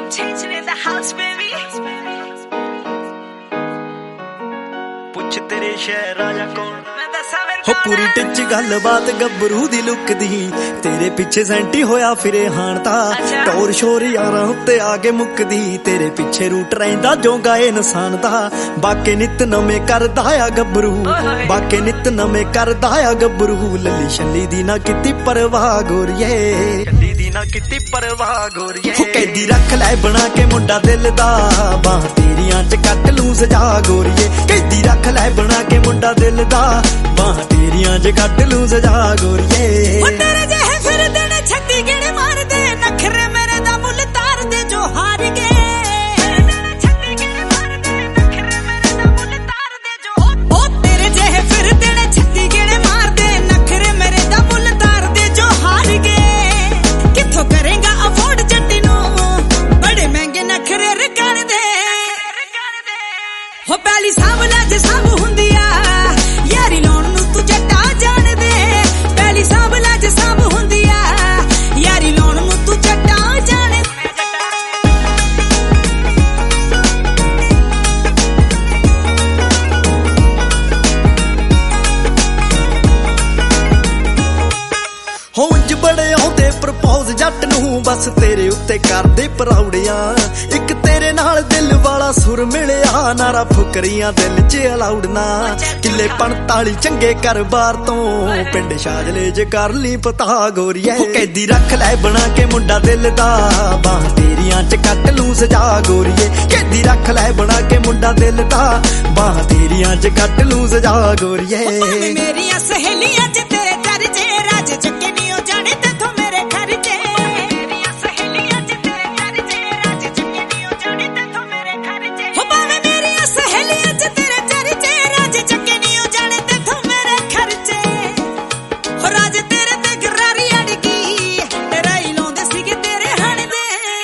Changing in the house, baby. ਪੁੱਛ ਤੇਰੇ ਸ਼ਹਿਰ ਆਇਆ ਕੌਣ हो पूरी टिच गल बात गब्बरू दी लुक दी तेरे पिछे सेंटी होया फिरे हाण ता टोर शोर यारां उत्ते आके मुकदी तेरे पिछे रूट रहिंदा जोंगा ए इंसान दा बाके नित नवे करदा आ गब्बरू बाके नित नवे करदा आ गब्बरू लली छल्ली दी ना किती परवाह गोरिए छल्ली दी ना किती परवाह गोरिए कैदी रख लै बना के मुंडा दिल दा बाह तेरियां च कट लूं सजा गोरिए कैदी रख लै बना के मुंडा दिल दा बाह तेरियां च कट लूं सजा गोरिए तेरे जेहे फिरदे ने छत्ती गेड़े मार दे नखरे मेरे दा मुल तार दे जो हार गए तेरे जेहे फिरदे ने छत्ती गेड़े मार दे नखरे मेरे दा मुल तार दे जो हार गए किथों करेगा अफोर्ड जट्टी नू बड़े महंगे नखरे कर दे हो पहली साव लज साव हुंदी आ यारी लोन नू तू जट्टा जान दे पहली साव लज साव हुंदी आ यारी लोन नू तू जट्टा जान दे हो इंज बड़े आउंदे प्रपोज जट नू बस तेरे उत्ते करदे पराउड़ियां इक तेरे नाल दिल वाला सुर मिलिया नारा फुकरियां दिल च अलाउडना किले 45 चंगे कर बार तो पिंड शाजले च कर ली पता गोरिए कैदी रख लै बना के मुंडा दिल दा बाह तेरियां च कट लूं सजा गोरिए कैदी रख लै बना के मुंडा दिल दा बाह तेरियां च कट लूं सजा गोरिए मेरियां सहेलियां च तेरे घर च राज चक्के नहीं हो जाने तेथों मेरे घर च मेरियां सहेलियां च तेरे घर च राज चक्के नहीं हो जाने तेथों मेरे घर च हो भावे मेरियां सहेलियां च तेरे घर च राज चक्के नहीं हो जाने तेथों मेरे घर च हो राज तेरे ते गरारी अड़गी तेरा ही लाउंदे सीगे तेरे हण दे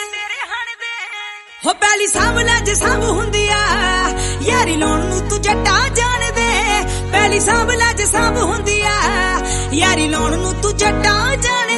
हो पहली साव लज साव हुंदी आ यारी लाउण नू तू जट्टा जान दे पहली साव लज साव हुंदी आ यारी लाउण नू तू जट्टा जान